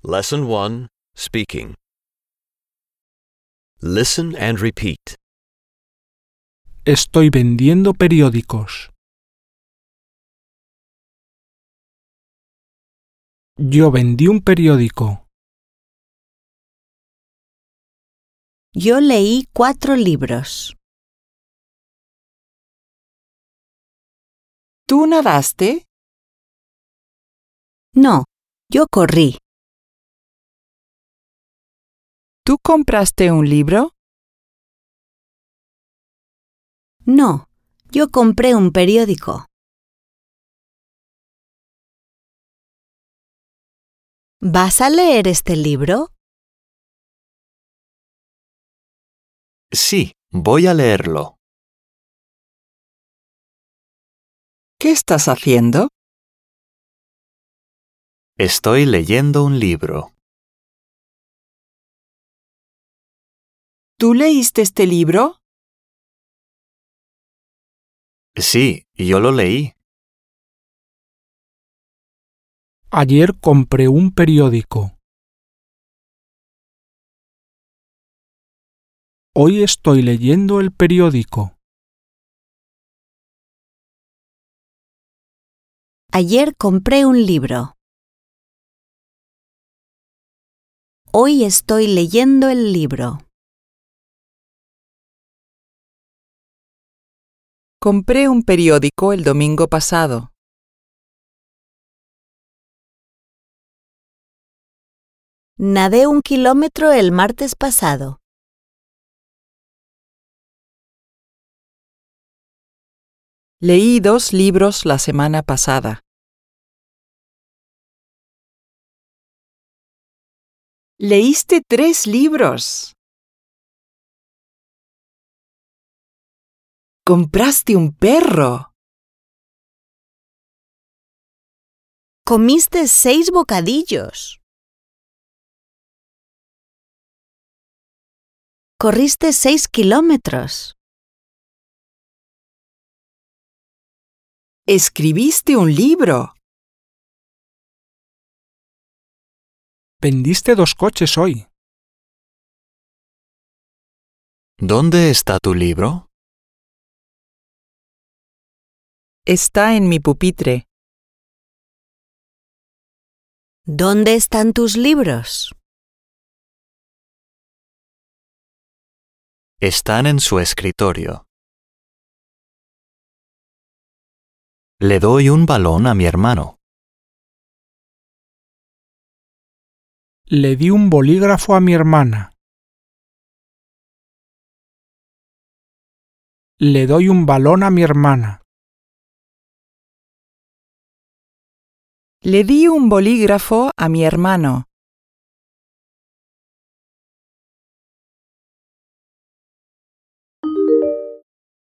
Lesson 1. Speaking. Listen and repeat. Estoy vendiendo periódicos. Yo vendí un periódico. Yo leí 4 libros. ¿Tú nadaste? No, yo corrí. ¿Tú compraste un libro? No, yo compré un periódico. ¿Vas a leer este libro? Sí, voy a leerlo. ¿Qué estás haciendo? Estoy leyendo un libro. ¿Tú leíste este libro? Sí, yo lo leí. Ayer compré un periódico. Hoy estoy leyendo el periódico. Ayer compré un libro. Hoy estoy leyendo el libro. Compré un periódico el domingo pasado. Nadé 1 kilómetro el martes pasado. Leí 2 libros la semana pasada. Leíste 3 libros. Compraste un perro. Comiste 6 bocadillos. Corriste 6 kilómetros. Escribiste un libro. Vendiste 2 coches hoy. ¿Dónde está tu libro? Está en mi pupitre. ¿Dónde están tus libros? Están en su escritorio. Le doy un balón a mi hermano. Le di un bolígrafo a mi hermana. Le doy un balón a mi hermana. Le di un bolígrafo a mi hermano.